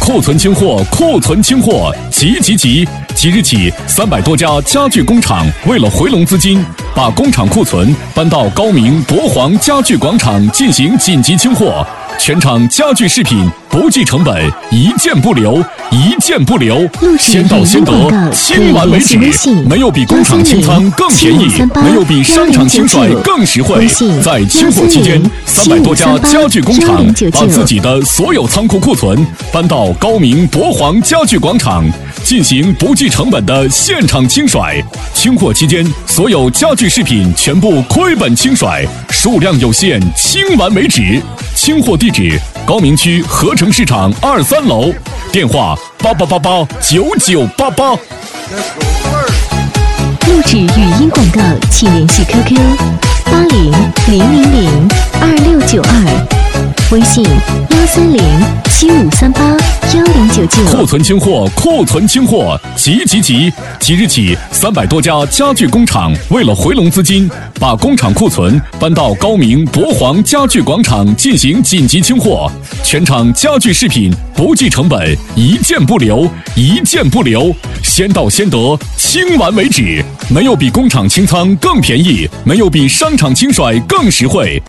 库存清货，库存清货，急！即日起，300多家家具工厂为了回笼资金，把工厂库存搬到高明博皇家具广场进行紧急清货。全场家具饰品不计成本，一件不留，先到先得，清完为止。没有比工厂清仓更便宜，没有比商场清甩更实惠。在清货期间，300多家家具工厂把自己的所有仓库库存搬到高明博皇家具广场，进行不计成本的现场清甩。清货期间，所有家具饰品全部亏本清甩，数量有限，清完为止。清货地址：高明区合成市场2、3楼，电话88889988。 录制语音广告，请联系 QQ8000022692，微信13075381099。 库存清货，急！即日起，300多家家具工厂为了回笼资金，把工厂库存搬到高明博皇家具广场进行紧急清货。全场家具饰品不计成本，一件不留，先到先得，清完为止。没有比工厂清仓更便宜，没有比商场清甩更实惠。